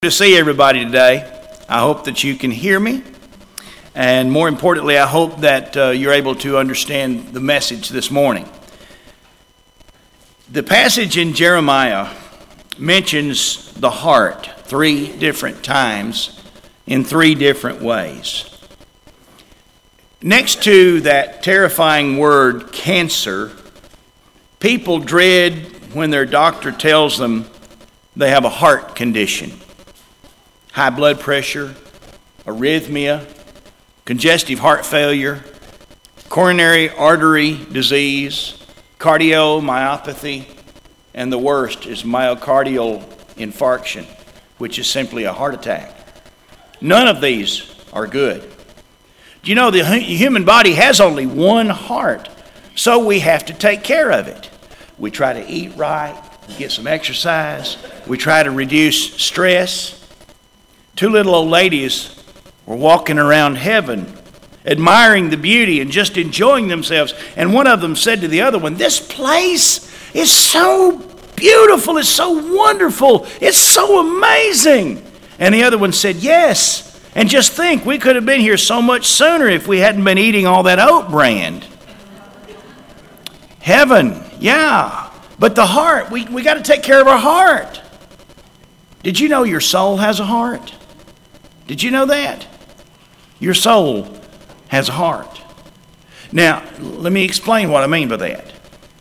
To see everybody today. I hope that you can hear me, and more importantly, I hope that you're able to understand the message this morning. The passage in Jeremiah mentions the heart 3 different times in 3 different ways. Next to that terrifying word cancer, people dread when their doctor tells them they have a heart condition. High blood pressure, arrhythmia, congestive heart failure, coronary artery disease, cardiomyopathy, and the worst is myocardial infarction, which is simply a heart attack. None of these are good. Do you know the human body has only one heart, so we have to take care of it. We try to eat right, get some exercise, we try to reduce stress. 2 little old ladies were walking around heaven, admiring the beauty and just enjoying themselves. And one of them said to the other one, "This place is so beautiful, it's so wonderful, it's so amazing." And the other one said, "Yes, and just think, we could have been here so much sooner if we hadn't been eating all that oat bran." Heaven, yeah, but the heart, we got to take care of our heart. Did you know your soul has a heart? Did you know that? Your soul has a heart. Now, let me explain what I mean by that.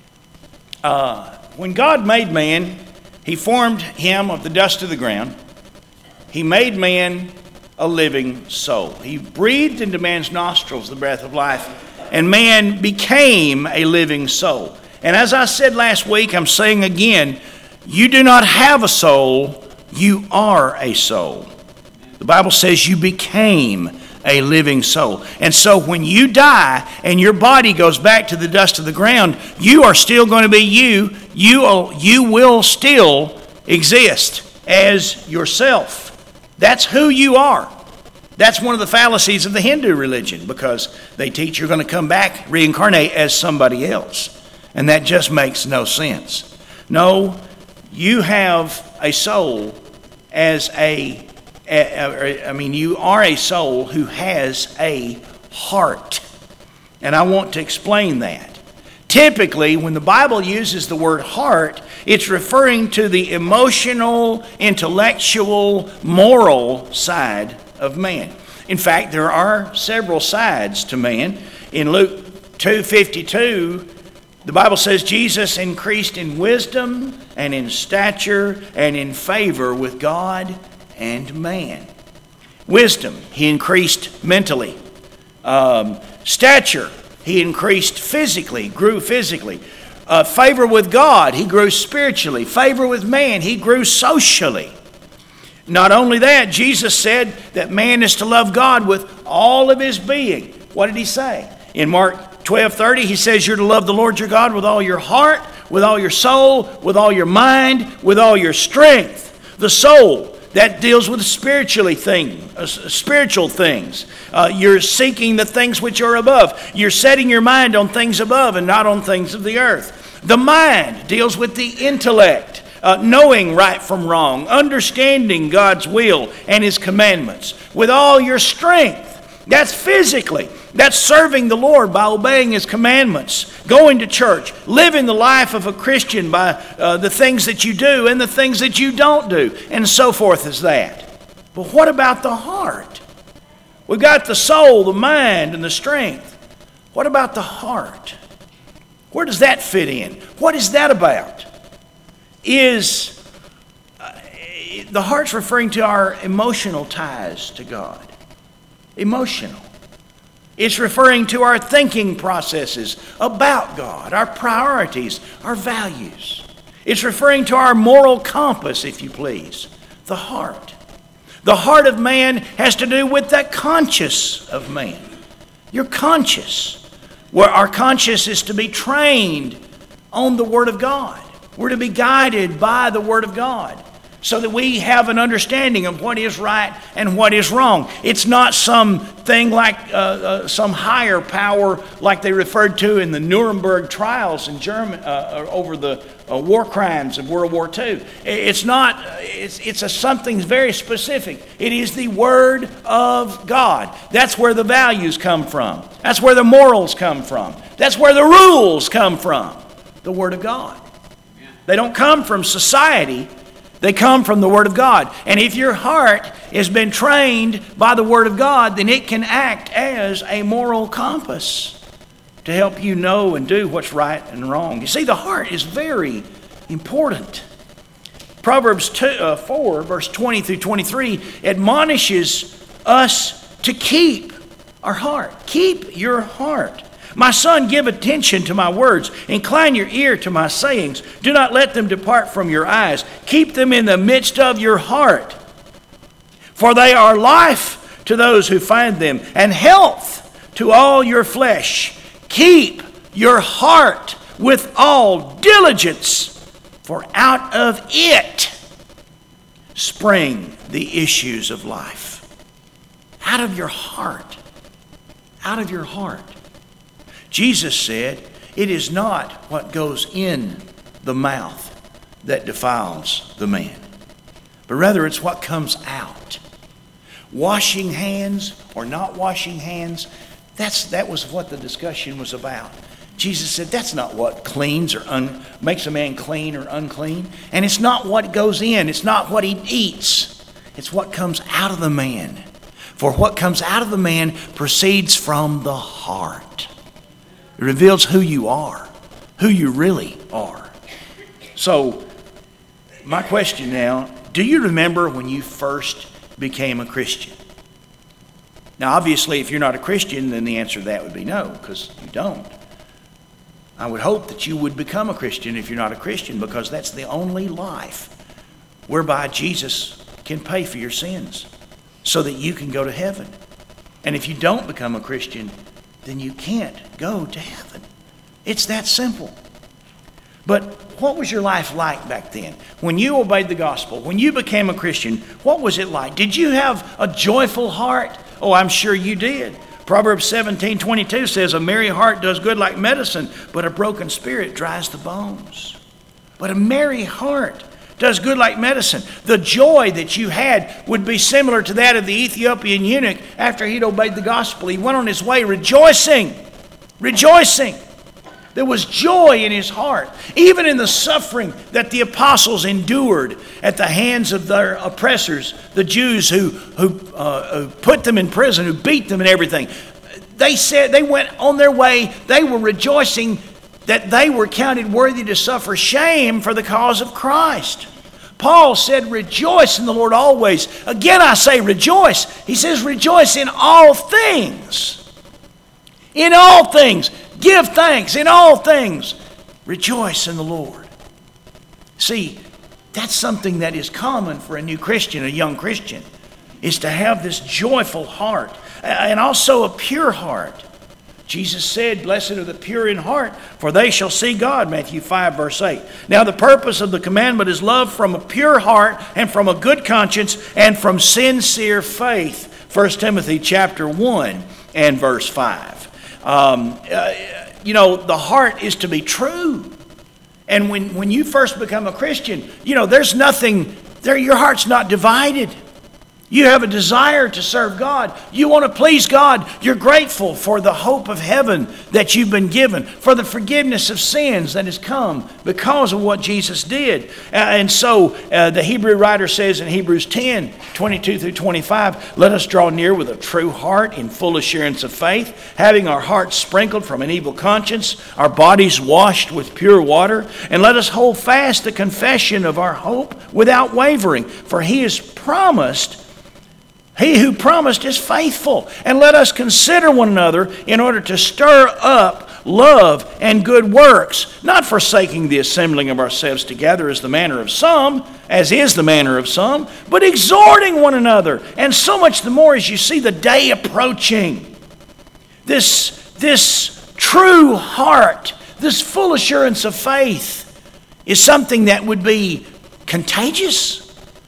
When God made man, He formed him of the dust of the ground. He made man a living soul. He breathed into man's nostrils the breath of life, and man became a living soul. And as I said last week, I'm saying again, you do not have a soul, you are a soul. The Bible says you became a living soul. And so when you die and your body goes back to the dust of the ground, you are still going to be you. You will still exist as yourself. That's who you are. That's one of the fallacies of the Hindu religion, because they teach you're going to come back, reincarnate as somebody else. And that just makes no sense. No, you have a soul you are a soul who has a heart. And I want to explain that. Typically, when the Bible uses the word heart, it's referring to the emotional, intellectual, moral side of man. In fact, there are several sides to man. In Luke 2:52, the Bible says Jesus increased in wisdom and in stature and in favor with God and man. Wisdom, He increased mentally. Stature, He increased physically, grew physically. Favor with God, He grew spiritually. Favor with man, He grew socially. Not only that, Jesus said that man is to love God with all of his being. What did He say? In Mark 12:30, He says you're to love the Lord your God with all your heart, with all your soul, with all your mind, with all your strength. The soul, that deals with spiritual things. You're seeking the things which are above. You're setting your mind on things above and not on things of the earth. The mind deals with the intellect, knowing right from wrong, understanding God's will and His commandments. With all your strength, that's physically. That's serving the Lord by obeying His commandments, going to church, living the life of a Christian by the things that you do and the things that you don't do, and so forth as that. But what about the heart? We've got the soul, the mind, and the strength. What about the heart? Where does that fit in? What is that about? The heart's referring to our emotional ties to God. Emotional. It's referring to our thinking processes about God, our priorities, our values. It's referring to our moral compass, if you please, the heart. The heart of man has to do with that conscience of man. Your conscience, where our conscience is to be trained on the Word of God. We're to be guided by the Word of God. so that we have an understanding of what is right and what is wrong. It's not something like some higher power like they referred to in the Nuremberg trials in Germany over the war crimes of World War II. It's not. It's something very specific. It is the Word of God. That's where the values come from. That's where the morals come from. That's where the rules come from. The Word of God. They don't come from society. They come from the Word of God. And if your heart has been trained by the Word of God, then it can act as a moral compass to help you know and do what's right and wrong. You see, the heart is very important. Proverbs 4, verse 20 through 23, admonishes us to keep our heart. Keep your heart. My son, give attention to my words. Incline your ear to my sayings. Do not let them depart from your eyes. Keep them in the midst of your heart. For they are life to those who find them, and health to all your flesh. Keep your heart with all diligence, for out of it spring the issues of life. Out of your heart. Out of your heart. Jesus said, it is not what goes in the mouth that defiles the man, but rather it's what comes out. Washing hands or not washing hands, that was what the discussion was about. Jesus said that's not what cleans or makes a man clean or unclean. And it's not what goes in. It's not what he eats. It's what comes out of the man. For what comes out of the man proceeds from the heart. It reveals who you are, who you really are. So, my question now, do you remember when you first became a Christian? Now, obviously, if you're not a Christian, then the answer to that would be no, because you don't. I would hope that you would become a Christian if you're not a Christian, because that's the only life whereby Jesus can pay for your sins so that you can go to heaven. And if you don't become a Christian, then you can't go to heaven. It's that simple. But what was your life like back then? When you obeyed the gospel, when you became a Christian, what was it like? Did you have a joyful heart? Oh, I'm sure you did. Proverbs 17:22 says, a merry heart does good like medicine, but a broken spirit dries the bones. But a merry heart does good like medicine. The joy that you had would be similar to that of the Ethiopian eunuch after he'd obeyed the gospel. He went on his way rejoicing. There was joy in his heart, even in the suffering that the apostles endured at the hands of their oppressors, the Jews who put them in prison, who beat them and everything. They said they went on their way. They were rejoicing that they were counted worthy to suffer shame for the cause of Christ. Paul said, rejoice in the Lord always. Again, I say rejoice. He says, rejoice in all things. In all things. Give thanks in all things. Rejoice in the Lord. See, that's something that is common for a new Christian, a young Christian, is to have this joyful heart and also a pure heart. Jesus said, blessed are the pure in heart, for they shall see God, Matthew 5, verse 8. Now the purpose of the commandment is love from a pure heart and from a good conscience and from sincere faith. 1 Timothy chapter 1 and verse 5. The heart is to be true. And when you first become a Christian, there's nothing there. Your heart's not divided. You have a desire to serve God. You want to please God. You're grateful for the hope of heaven that you've been given, for the forgiveness of sins that has come because of what Jesus did. And so the Hebrew writer says in Hebrews 10, 22 through 25, let us draw near with a true heart in full assurance of faith, having our hearts sprinkled from an evil conscience, our bodies washed with pure water, and let us hold fast the confession of our hope without wavering, for he who promised is faithful. And let us consider one another in order to stir up love and good works, not forsaking the assembling of ourselves together as is the manner of some, but exhorting one another. And so much the more as you see the day approaching. This true heart, this full assurance of faith is something that would be contagious.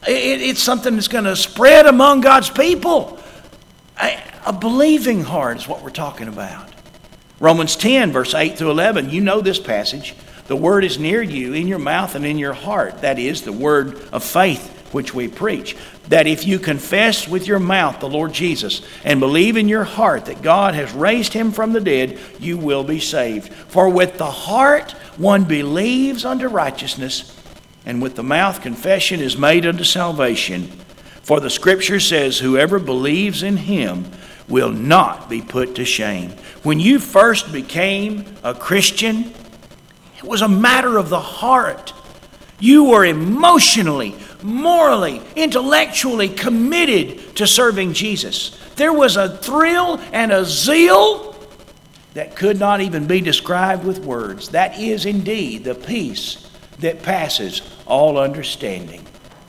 It's something that's going to spread among God's people. A believing heart is what we're talking about. Romans 10, verse 8 through 11, you know this passage. The word is near you, in your mouth and in your heart. That is the word of faith which we preach. That if you confess with your mouth the Lord Jesus and believe in your heart that God has raised him from the dead, you will be saved. For with the heart one believes unto righteousness, and with the mouth confession is made unto salvation. For the scripture says, whoever believes in him will not be put to shame. When you first became a Christian, it was a matter of the heart. You were emotionally, morally, intellectually committed to serving Jesus. There was a thrill and a zeal that could not even be described with words. That is indeed the peace that passes all understanding.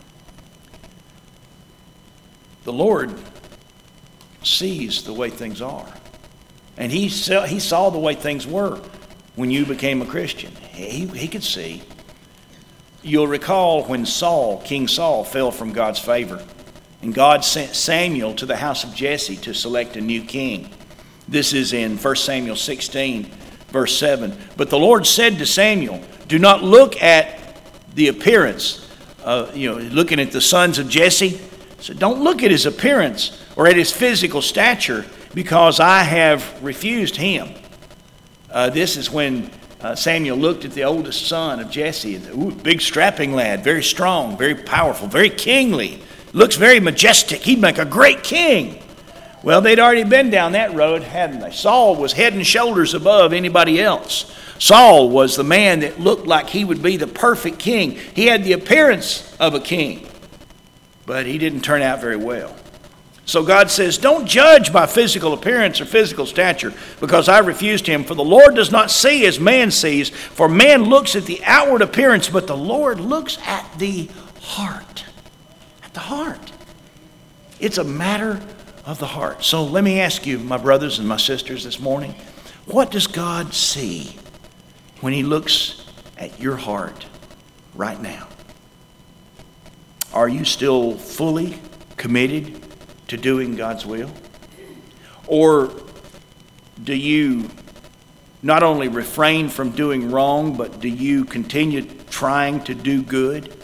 The Lord sees the way things are. And he saw the way things were when you became a Christian. He could see. You'll recall when King Saul fell from God's favor, and God sent Samuel to the house of Jesse to select a new king. This is in 1 Samuel 16, verse 7. But the Lord said to Samuel, do not look at the appearance, looking at the sons of Jesse. So don't look at his appearance or at his physical stature, because I have refused him. This is when Samuel looked at the oldest son of Jesse. Big strapping lad, very strong, very powerful, very kingly. Looks very majestic. He'd make a great king. Well, they'd already been down that road, hadn't they? Saul was head and shoulders above anybody else. Saul was the man that looked like he would be the perfect king. He had the appearance of a king, but he didn't turn out very well. So God says, don't judge by physical appearance or physical stature, because I refused him. For the Lord does not see as man sees, for man looks at the outward appearance, but the Lord looks at the heart. At the heart. It's a matter of the heart. So let me ask you, my brothers and my sisters, this morning, what does God see when he looks at your heart right now? Are you still fully committed to doing God's will? Or do you not only refrain from doing wrong, but do you continue trying to do good?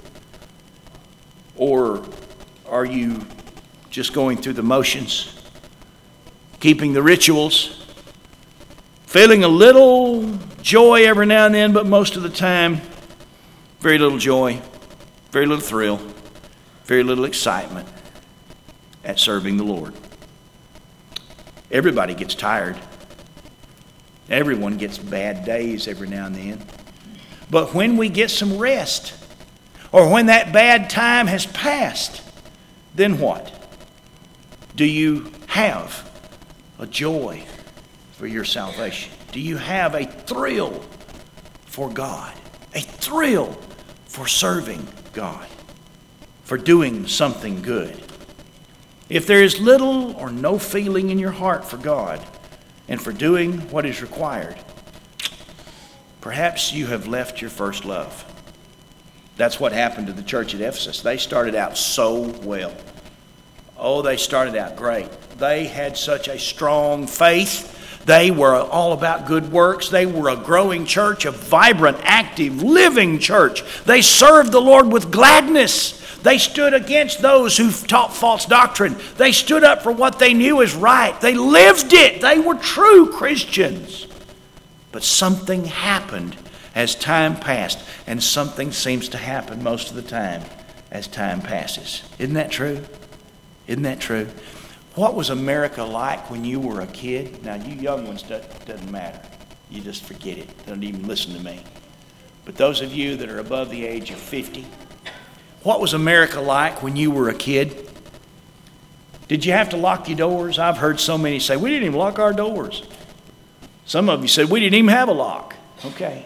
Or are you just going through the motions, keeping the rituals, feeling a little joy every now and then, but most of the time, very little joy, very little thrill, very little excitement at serving the Lord? Everybody gets tired. Everyone gets bad days every now and then. But when we get some rest, or when that bad time has passed, then what? Do you have a joy for your salvation? Do you have a thrill for God? A thrill for serving God? For doing something good? If there is little or no feeling in your heart for God and for doing what is required, perhaps you have left your first love. That's what happened to the church at Ephesus. They started out so well. Oh, they started out great. They had such a strong faith. They were all about good works. They were a growing church, a vibrant, active, living church. They served the Lord with gladness. They stood against those who taught false doctrine. They stood up for what they knew is right. They lived it. They were true Christians. But something happened as time passed, and something seems to happen most of the time as time passes. Isn't that true? Isn't that true? What was America like when you were a kid? Now, you young ones, doesn't matter. You just forget it. Don't even listen to me. But those of you that are above the age of 50, what was America like when you were a kid? Did you have to lock your doors? I've heard so many say, we didn't even lock our doors. Some of you said, we didn't even have a lock. Okay.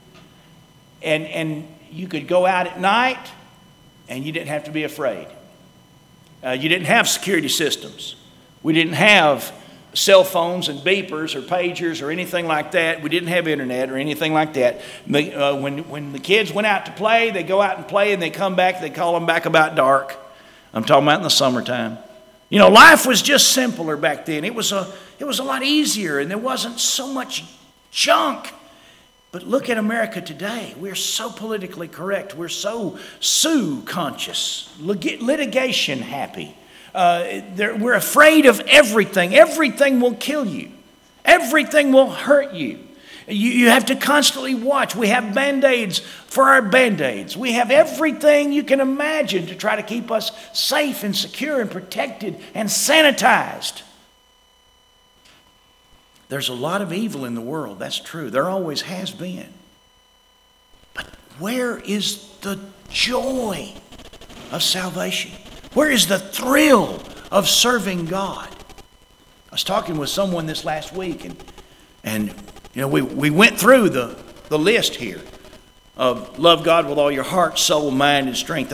And you could go out at night and you didn't have to be afraid. You didn't have security systems. We didn't have cell phones and beepers or pagers or anything like that. We didn't have internet or anything like that. When the kids went out to play, they go out and play and they come back. They call them back about dark. I'm talking about in the summertime. You know, life was just simpler back then. It was a lot easier, and there wasn't so much junk. But look at America today. We're so politically correct. We're so sue-conscious, litigation happy. We're afraid of everything. Everything will kill you. Everything will hurt you. You have to constantly watch. We have Band-Aids for our Band-Aids. We have everything you can imagine to try to keep us safe and secure and protected and sanitized. There's a lot of evil in the world. That's true. There always has been. But where is the joy of salvation? Where is the thrill of serving God? I was talking with someone this last week, and you know, we went through the list here of love God with all your heart, soul, mind, and strength.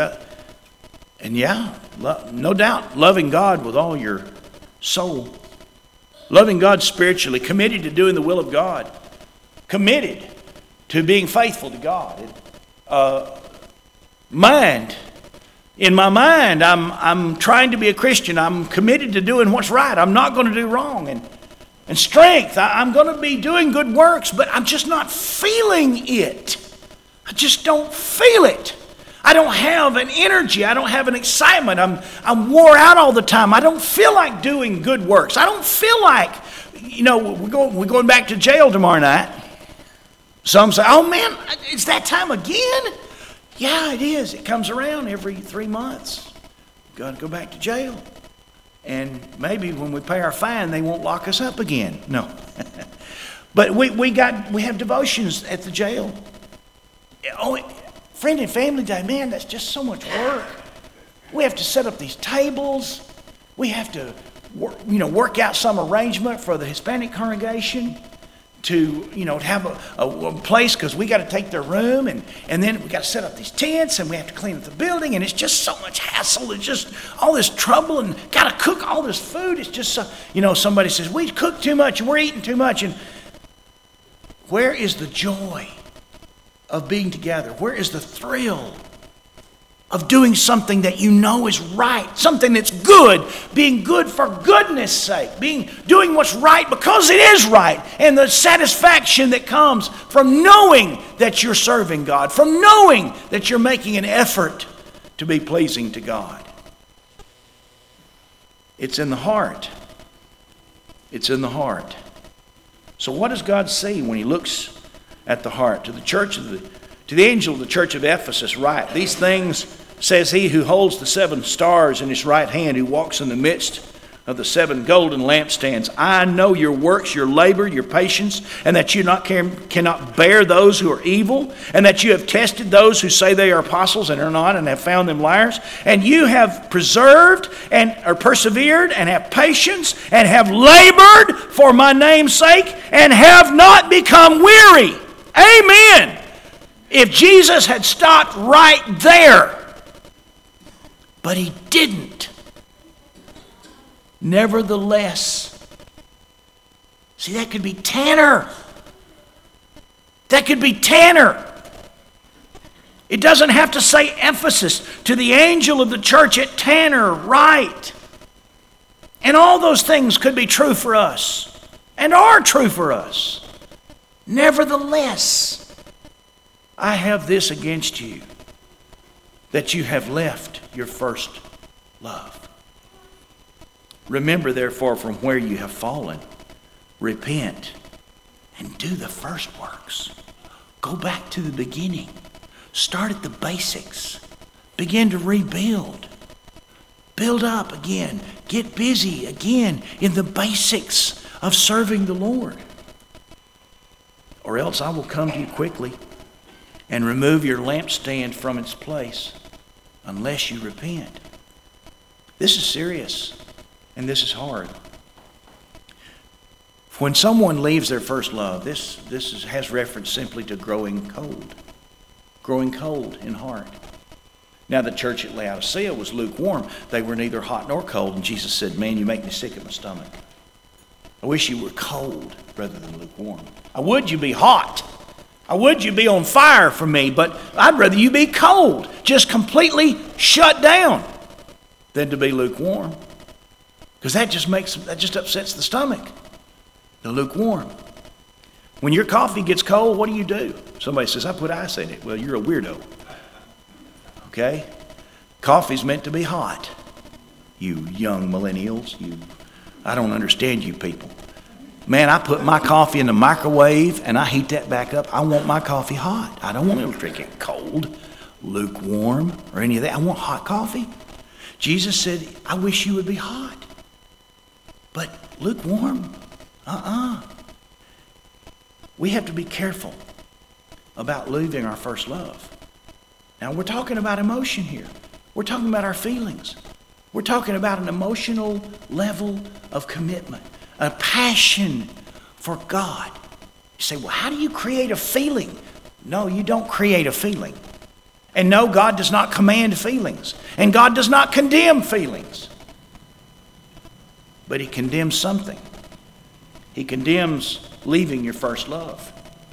No doubt, loving God with all your soul, loving God spiritually, committed to doing the will of God, committed to being faithful to God. Mind. In my mind, I'm trying to be a Christian. I'm committed to doing what's right. I'm not going to do wrong. And strength, I'm going to be doing good works, but I'm just not feeling it. I just don't feel it. I don't have an energy. I don't have an excitement. I'm wore out all the time. I don't feel like doing good works. I don't feel like, you know, we're going back to jail tomorrow night. Some say, oh man, it's that time again? Yeah, it is. It comes around every 3 months. Got to go back to jail. And maybe when we pay our fine, they won't lock us up again. No. But we have devotions at the jail. Oh, friend and family day, man, that's just so much work. We have to set up these tables. We have to work out some arrangement for the Hispanic congregation to have a place, because we got to take their room, and then we got to set up these tents, and we have to clean up the building, and it's just so much hassle. It's just all this trouble, and got to cook all this food. It's just so, somebody says we cook too much and we're eating too much. And where is the joy of being together? Where is the thrill of doing something that you know is right, something that's good, being good for goodness sake, doing what's right because it is right, and the satisfaction that comes from knowing that you're serving God, from knowing that you're making an effort to be pleasing to God? It's in the heart. It's in the heart. So what does God see when He looks at the heart? To the angel of the church of Ephesus write, these things says He who holds the 7 stars in His right hand, who walks in the midst of the 7 golden lampstands. I know your works, your labor, your patience, and that you cannot bear those who are evil, and that you have tested those who say they are apostles and are not, and have found them liars. And you have preserved and are persevered and have patience and have labored for my name's sake and have not become weary. Amen. If Jesus had stopped right there, but He didn't. Nevertheless, see, that could be Tanner. That could be Tanner. It doesn't have to say Ephesus. To the angel of the church at Tanner, write. And all those things could be true for us and are true for us. Nevertheless, I have this against you, that you have left your first love. Remember, therefore, from where you have fallen, repent and do the first works. Go back to the beginning. Start at the basics. Begin to rebuild. Build up again. Get busy again in the basics of serving the Lord. Or else I will come to you quickly and remove your lampstand from its place, unless you repent. This is serious, and this is hard. When someone leaves their first love, this has reference simply to growing cold in heart. Now the church at Laodicea was lukewarm. They were neither hot nor cold, and Jesus said, man, you make me sick at my stomach. I wish you were cold rather than lukewarm. I would you be hot. I would you be on fire for me, but I'd rather you be cold, just completely shut down, than to be lukewarm. Because that just upsets the stomach. The lukewarm. When your coffee gets cold, what do? Somebody says, I put ice in it. Well, you're a weirdo. Okay? Coffee's meant to be hot. You young millennials, I don't understand you people. Man, I put my coffee in the microwave and I heat that back up. I want my coffee hot. I don't want to drink it cold, lukewarm, or any of that. I want hot coffee. Jesus said, I wish you would be hot. But lukewarm, We have to be careful about losing our first love. Now, we're talking about emotion here. We're talking about our feelings. We're talking about an emotional level of commitment, a passion for God. You say, well, how do you create a feeling? No, you don't create a feeling. And no, God does not command feelings. And God does not condemn feelings. But He condemns something. He condemns leaving your first love.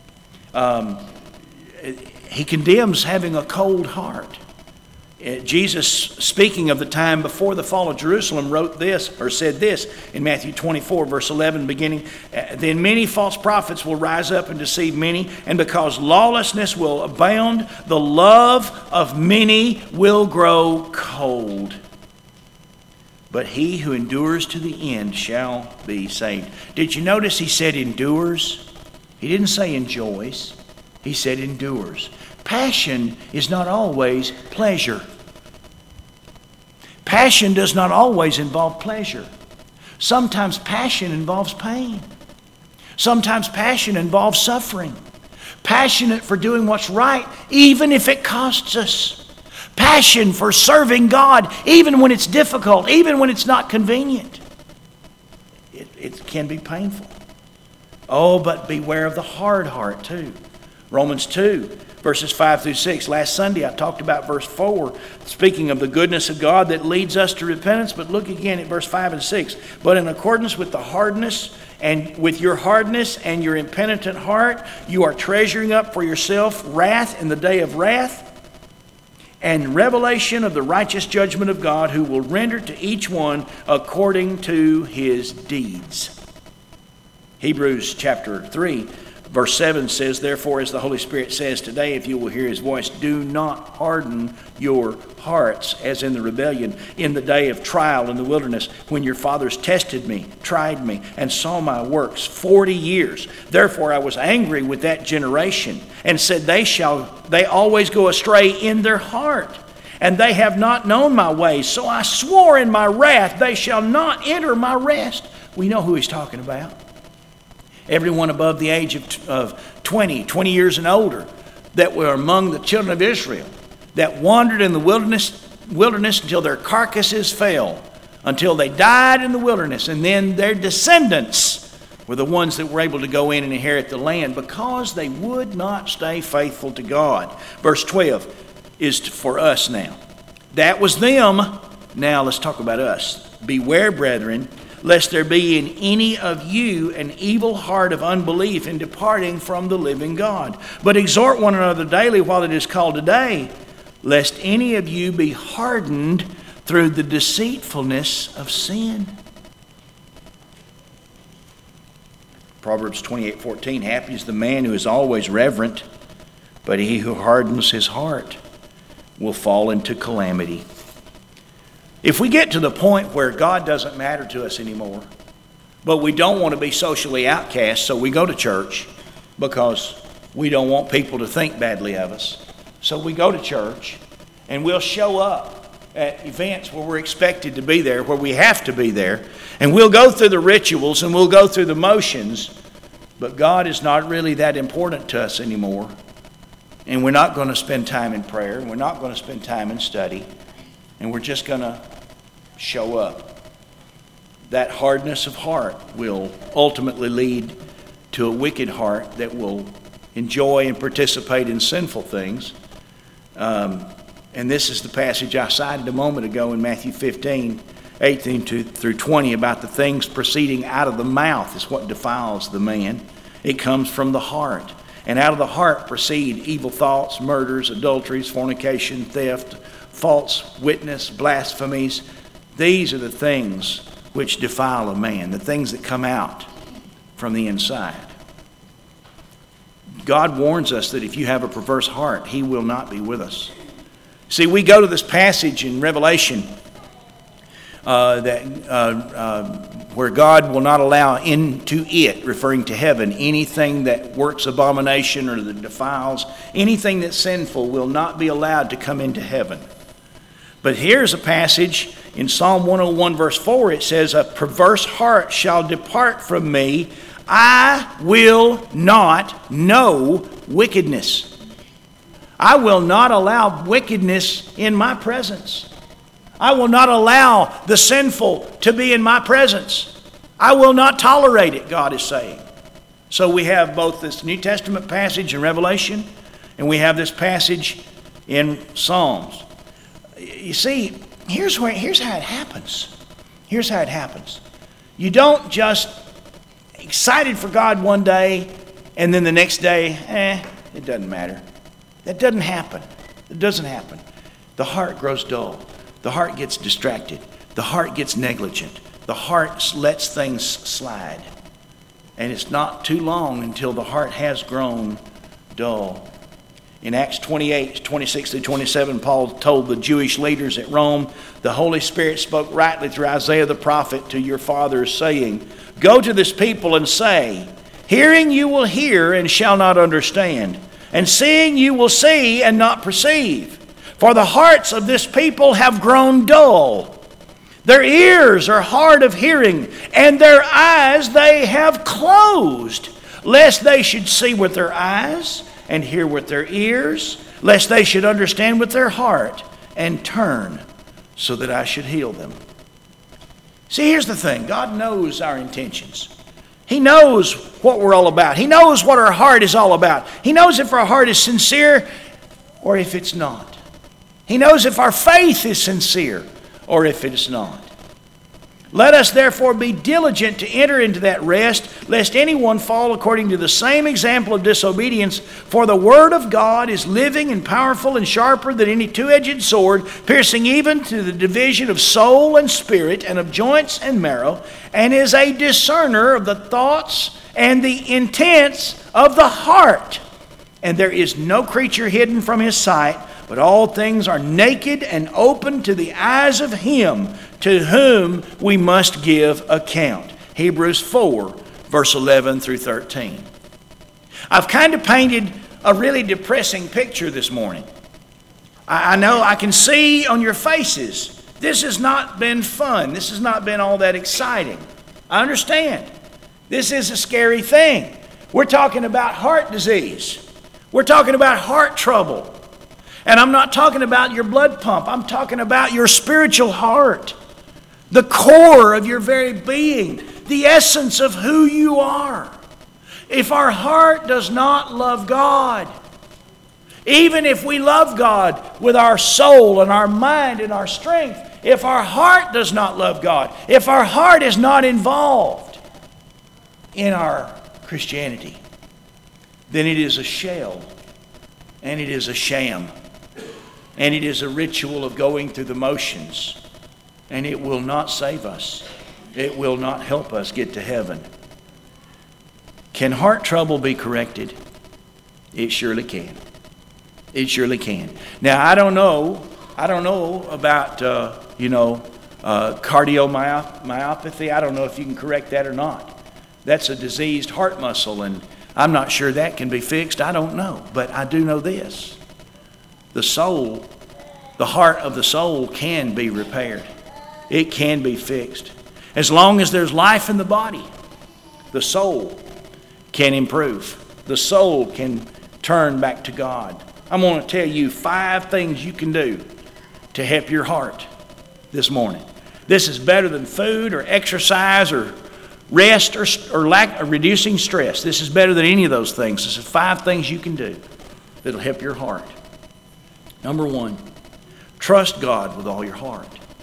He condemns having a cold heart. Jesus, speaking of the time before the fall of Jerusalem, said this in Matthew 24, verse 11, beginning, Then many false prophets will rise up and deceive many, and because lawlessness will abound, the love of many will grow cold. But he who endures to the end shall be saved. Did you notice he said endures? He didn't say enjoys. He said endures. Passion is not always pleasure. Passion does not always involve pleasure. Sometimes passion involves pain. Sometimes passion involves suffering. Passionate for doing what's right, even if it costs us. Passion for serving God, even when it's difficult, even when it's not convenient. It can be painful. Oh, but beware of the hard heart too. Romans 2, verses 5 through 6. Last Sunday I talked about verse 4, speaking of the goodness of God that leads us to repentance. But look again at verse 5 and 6. But in accordance with the hardness and with your hardness and your impenitent heart, you are treasuring up for yourself wrath in the day of wrath and revelation of the righteous judgment of God, who will render to each one according to his deeds. Hebrews chapter 3, verse 7 says, Therefore, as the Holy Spirit says today, if you will hear his voice, do not harden your hearts as in the rebellion in the day of trial in the wilderness, when your fathers tested me, tried me, and saw my works 40 years. Therefore I was angry with that generation and said, they always go astray in their heart, and they have not known my ways. So I swore in my wrath, they shall not enter my rest. We know who he's talking about. Everyone above the age of 20 years and older that were among the children of Israel, that wandered in the wilderness until their carcasses fell, until they died in the wilderness, and then their descendants were the ones that were able to go in and inherit the land because they would not stay faithful to God. Verse 12 is for us now. That was them. Now let's talk about us. Beware, brethren, lest there be in any of you an evil heart of unbelief in departing from the living God. But exhort one another daily while it is called today, lest any of you be hardened through the deceitfulness of sin. Proverbs 28:14, Happy is the man who is always reverent, but he who hardens his heart will fall into calamity. If we get to the point where God doesn't matter to us anymore, but we don't want to be socially outcast, so we go to church because we don't want people to think badly of us. So we go to church and we'll show up at events where we're expected to be there, where we have to be there, and we'll go through the rituals and we'll go through the motions, but God is not really that important to us anymore. And we're not going to spend time in prayer, and we're not going to spend time in study, and we're just going to show up. That hardness of heart will ultimately lead to a wicked heart that will enjoy and participate in sinful things. And this is the passage I cited a moment ago in Matthew 15. 18 through 20 about the things proceeding out of the mouth is what defiles the man. It comes from the heart. And out of the heart proceed evil thoughts, murders, adulteries, fornication, theft, false witness, blasphemies. These are the things which defile a man, the things that come out from the inside. God warns us that if you have a perverse heart, He will not be with us. See, we go to this passage in Revelation where God will not allow into it, referring to heaven, anything that works abomination or that defiles, anything that's sinful will not be allowed to come into heaven. But here's a passage in Psalm 101 verse 4. It says, "A perverse heart shall depart from me. I will not know wickedness." I will not allow wickedness in my presence. I will not allow the sinful to be in my presence. I will not tolerate it, God is saying. So we have both this New Testament passage in Revelation, and we have this passage in Psalms. You see, here's how it happens. Here's how it happens. You don't just excited for God one day, and then the next day, it doesn't matter. That doesn't happen. It doesn't happen. The heart grows dull. The heart gets distracted. The heart gets negligent. The heart lets things slide. And it's not too long until the heart has grown dull. In Acts 28, 26 through 27, Paul told the Jewish leaders at Rome, "The Holy Spirit spoke rightly through Isaiah the prophet to your fathers, saying, 'Go to this people and say, hearing you will hear and shall not understand, and seeing you will see and not perceive. For the hearts of this people have grown dull. Their ears are hard of hearing, and their eyes they have closed, lest they should see with their eyes and hear with their ears, lest they should understand with their heart and turn, so that I should heal them.'" See, here's the thing. God knows our intentions. He knows what we're all about. He knows what our heart is all about. He knows if our heart is sincere or if it's not. He knows if our faith is sincere or if it is not. Let us therefore be diligent to enter into that rest, lest anyone fall according to the same example of disobedience. For the word of God is living and powerful and sharper than any two-edged sword, piercing even to the division of soul and spirit and of joints and marrow, and is a discerner of the thoughts and the intents of the heart. And there is no creature hidden from His sight, but all things are naked and open to the eyes of Him to whom we must give account. Hebrews 4, verse 11 through 13. I've kind of painted a really depressing picture this morning. I know I can see on your faces, this has not been fun. This has not been all that exciting. I understand. This is a scary thing. We're talking about heart disease. We're talking about heart trouble. And I'm not talking about your blood pump. I'm talking about your spiritual heart. The core of your very being. The essence of who you are. If our heart does not love God, even if we love God with our soul and our mind and our strength, if our heart does not love God, if our heart is not involved in our Christianity, then it is a shell and it is a sham. And it is a ritual of going through the motions. And it will not save us. It will not help us get to heaven. Can heart trouble be corrected? It surely can. It surely can. Now, I don't know about, cardiomyopathy. I don't know if you can correct that or not. That's a diseased heart muscle, and I'm not sure that can be fixed. I don't know. But I do know this. The soul, the heart of the soul can be repaired. It can be fixed. As long as there's life in the body, the soul can improve. The soul can turn back to God. I'm going to tell you 5 things you can do to help your heart this morning. This is better than food or exercise or rest or reducing stress. This is better than any of those things. This is 5 things you can do that'll help your heart. Number 1, trust God with all your heart.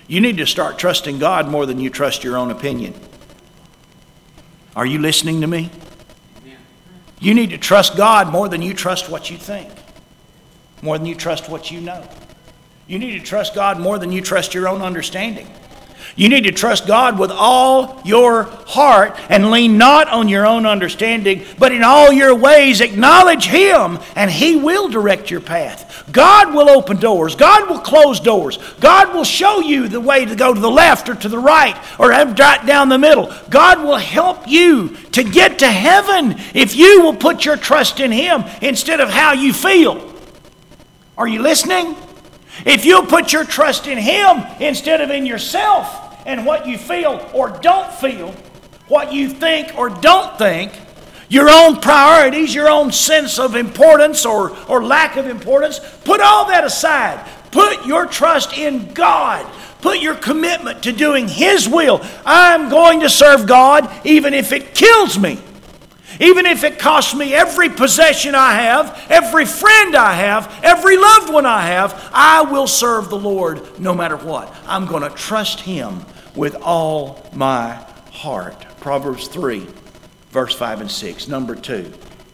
You need to start trusting God more than you trust your own opinion. Are you listening to me? You need to trust God more than you trust what you think, more than you trust what you know. You need to trust God more than you trust your own understanding. You need to trust God with all your heart and lean not on your own understanding, but in all your ways acknowledge Him, and He will direct your path. God will open doors. God will close doors. God will show you the way to go to the left or to the right or right down the middle. God will help you to get to heaven if you will put your trust in Him instead of how you feel. Are you listening? If you'll put your trust in Him instead of in yourself and what you feel or don't feel, what you think or don't think, your own priorities, your own sense of importance or lack of importance, put all that aside. Put your trust in God. Put your commitment to doing His will. I'm going to serve God even if it kills me. Even if it costs me every possession I have, every friend I have, every loved one I have, I will serve the Lord no matter what. I'm going to trust Him with all my heart. Proverbs 3, verse 5 and 6. Number 2,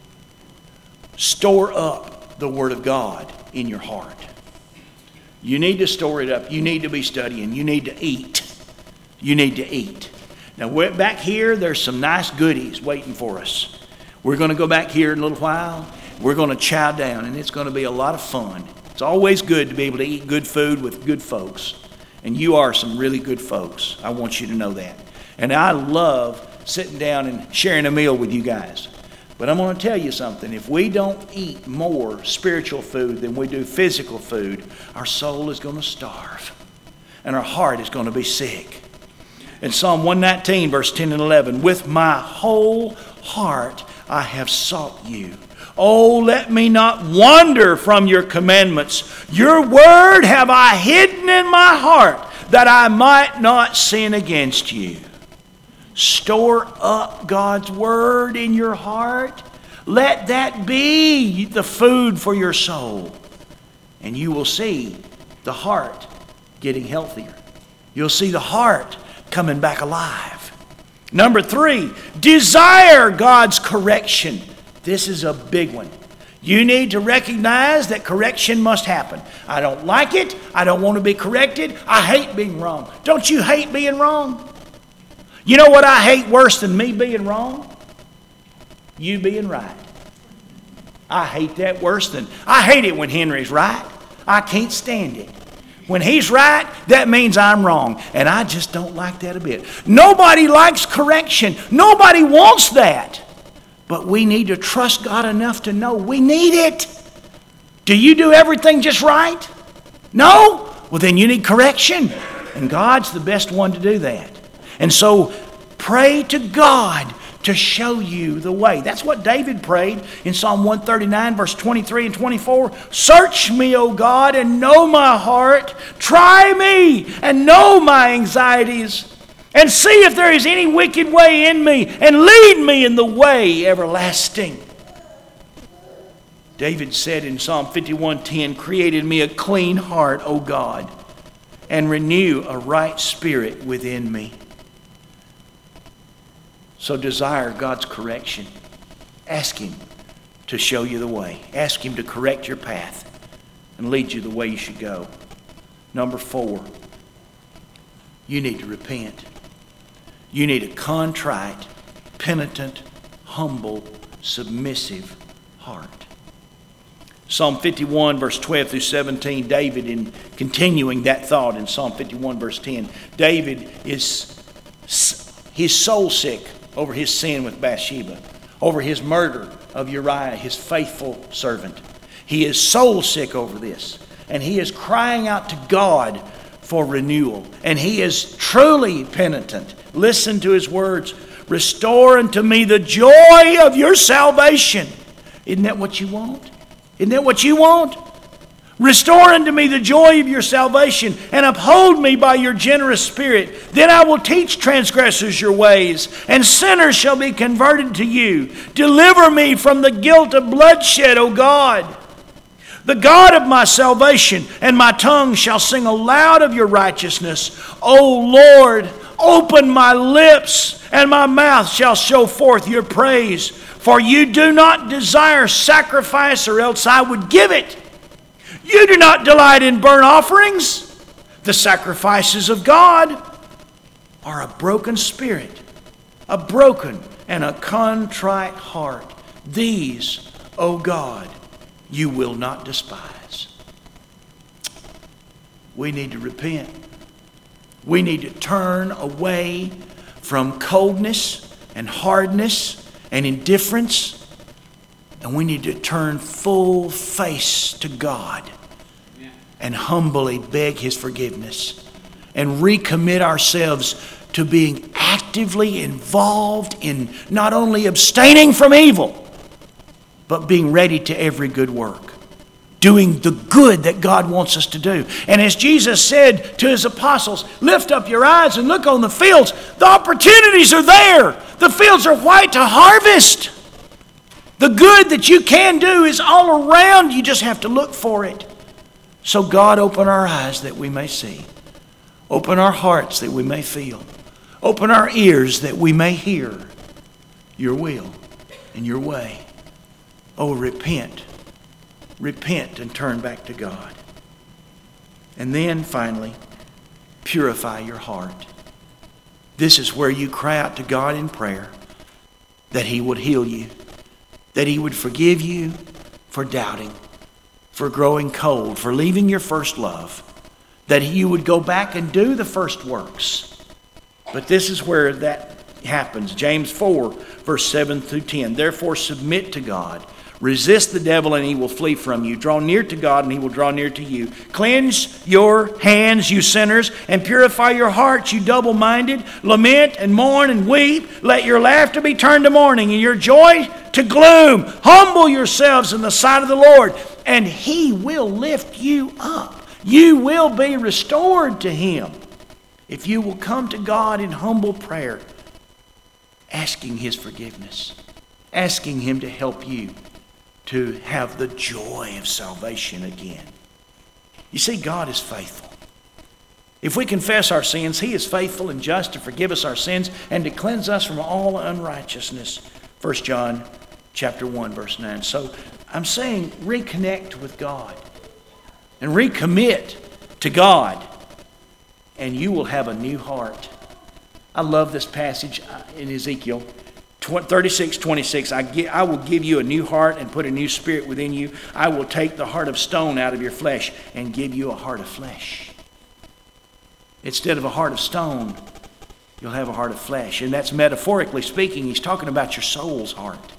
store up the Word of God in your heart. You need to store it up. You need to be studying. You need to eat. You need to eat. Now, back here, there's some nice goodies waiting for us. We're going to go back here in a little while. We're going to chow down, and it's going to be a lot of fun. It's always good to be able to eat good food with good folks. And you are some really good folks. I want you to know that. And I love sitting down and sharing a meal with you guys. But I'm going to tell you something. If we don't eat more spiritual food than we do physical food, our soul is going to starve. And our heart is going to be sick. In Psalm 119, verse 10 and 11, with my whole heart I have sought you. Oh, let me not wander from your commandments. Your word have I hidden in my heart, that I might not sin against you. Store up God's word in your heart. Let that be the food for your soul. And you will see the heart getting healthier. You'll see the heart coming back alive. Number 3, desire God's correction. This is a big one. You need to recognize that correction must happen. I don't like it. I don't want to be corrected. I hate being wrong. Don't you hate being wrong? You know what I hate worse than me being wrong? You being right. I hate that worse than... I hate it when Henry's right. I can't stand it. When he's right, that means I'm wrong. And I just don't like that a bit. Nobody likes correction. Nobody wants that. But we need to trust God enough to know we need it. Do you do everything just right? No? Well, then you need correction. And God's the best one to do that. And so pray to God to show you the way. That's what David prayed in Psalm 139, verse 23 and 24. Search me, O God, and know my heart. Try me and know my anxieties. And see if there is any wicked way in me, and lead me in the way everlasting. David said in Psalm 51:10, create in me a clean heart, O God, and renew a right spirit within me. So desire God's correction. Ask Him to show you the way. Ask Him to correct your path and lead you the way you should go. Number 4, you need to repent. You need a contrite, penitent, humble, submissive heart. Psalm 51, verse 12 through 17, David, in continuing that thought in Psalm 51, verse 10, David he's soul sick over his sin with Bathsheba, over his murder of Uriah, his faithful servant. He is soul sick over this, and he is crying out to God for renewal, and he is truly penitent. Listen to his words. Restore unto me the joy of your salvation. Isn't that what you want? Isn't that what you want? Restore unto me the joy of your salvation, and uphold me by your generous spirit. Then I will teach transgressors your ways, and sinners shall be converted to you. Deliver me from the guilt of bloodshed, O God. the God of my salvation, and my tongue shall sing aloud of your righteousness. O Lord, open my lips, and my mouth shall show forth your praise. For you do not desire sacrifice, or else I would give it. You do not delight in burnt offerings. The sacrifices of God are a broken spirit, a broken and a contrite heart. These, O God, you will not despise. We need to repent. We need to turn away from coldness and hardness and indifference, and we need to turn full face to God and humbly beg His forgiveness and recommit ourselves to being actively involved in not only abstaining from evil, but being ready to every good work, doing the good that God wants us to do. And as Jesus said to His apostles, lift up your eyes and look on the fields. The opportunities are there. The fields are white to harvest. The good that you can do is all around. You just have to look for it. So God, open our eyes that we may see. Open our hearts that we may feel. Open our ears that we may hear your will and your way. Oh, repent. Repent and turn back to God. And then finally, purify your heart. This is where you cry out to God in prayer that He would heal you, that He would forgive you for doubting, for growing cold, for leaving your first love, that you would go back and do the first works. But this is where that happens. James 4, verse 7 through 10. Therefore submit to God. Resist the devil and he will flee from you. Draw near to God and He will draw near to you. Cleanse your hands, you sinners, and purify your hearts, you double-minded. Lament and mourn and weep. Let your laughter be turned to mourning and your joy to gloom. Humble yourselves in the sight of the Lord, and He will lift you up. You will be restored to Him if you will come to God in humble prayer, asking His forgiveness, asking Him to help you to have the joy of salvation again. You see, God is faithful. If we confess our sins, He is faithful and just to forgive us our sins and to cleanse us from all unrighteousness. 1 John chapter 1, verse 9. So I'm saying reconnect with God and recommit to God, and you will have a new heart. I love this passage in Ezekiel 36:26. I will give you a new heart and put a new spirit within you. I will take the heart of stone out of your flesh and give you a heart of flesh. Instead of a heart of stone, you'll have a heart of flesh. And that's metaphorically speaking. He's talking about your soul's heart.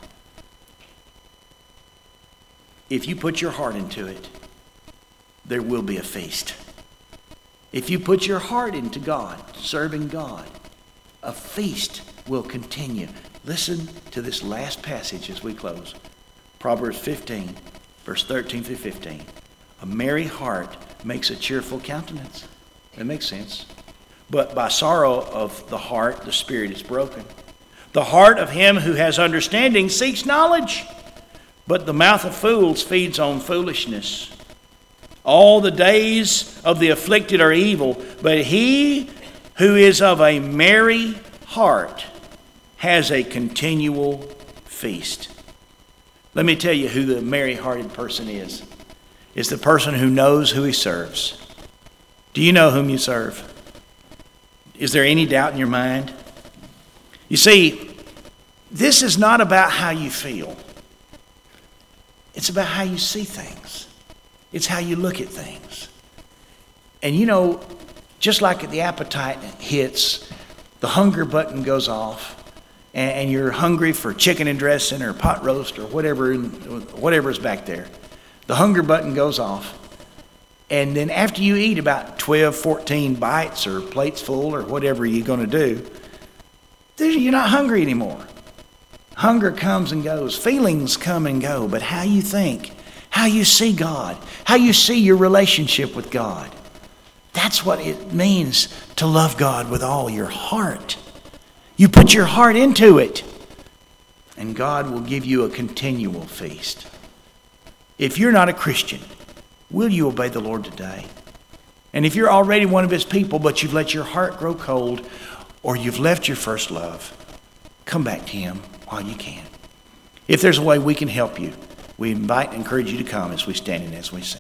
If you put your heart into it, there will be a feast. If you put your heart into God, serving God, a feast will continue. Listen to this last passage as we close. Proverbs 15, verse 13 through 15. A merry heart makes a cheerful countenance. That makes sense. But by sorrow of the heart, the spirit is broken. The heart of him who has understanding seeks knowledge, but the mouth of fools feeds on foolishness. All the days of the afflicted are evil, but he who is of a merry heart has a continual feast. Let me tell you who the merry-hearted person is. It's the person who knows who he serves. Do you know whom you serve? Is there any doubt in your mind? You see, this is not about how you feel. It's about how you see things. It's how you look at things. And you know, just like the appetite hits, the hunger button goes off, and you're hungry for chicken and dressing or pot roast or whatever is back there. The hunger button goes off. And then after you eat about 12, 14 bites or plates full or whatever you're going to do, you're not hungry anymore. Hunger comes and goes. Feelings come and go. But how you think, how you see God, how you see your relationship with God, that's what it means to love God with all your heart. You put your heart into it, and God will give you a continual feast. If you're not a Christian, will you obey the Lord today? And if you're already one of his people, but you've let your heart grow cold, or you've left your first love, come back to him while you can. If there's a way we can help you, we invite and encourage you to come as we stand and as we sing.